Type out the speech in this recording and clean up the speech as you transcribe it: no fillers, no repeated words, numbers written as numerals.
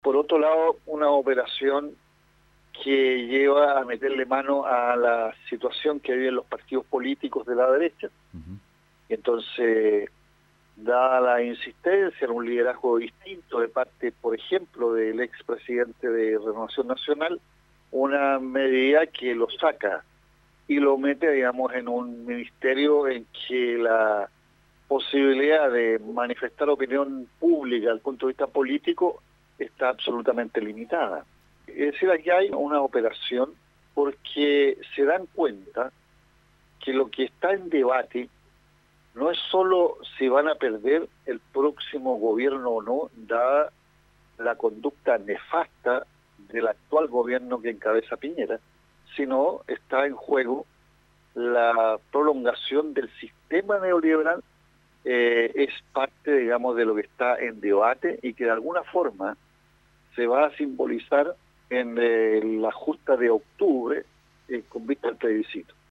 Por otro lado, una operación que lleva a meterle mano a la situación que viven los partidos políticos de la derecha. Entonces, dada la insistencia en un liderazgo distinto de parte, por ejemplo, del expresidente de Renovación Nacional, una medida que lo saca y lo mete, digamos, en un ministerio en que la posibilidad de manifestar opinión pública desde el punto de vista político está absolutamente limitada. Es decir, aquí hay una operación porque se dan cuenta que lo que está en debate no es solo si van a perder el próximo gobierno o no, dada la conducta nefasta del actual gobierno que encabeza Piñera, sino está en juego la prolongación del sistema neoliberal. Es parte, digamos, de lo que está en debate y que de alguna forma se va a simbolizar en la justa de octubre con vista al plebiscito.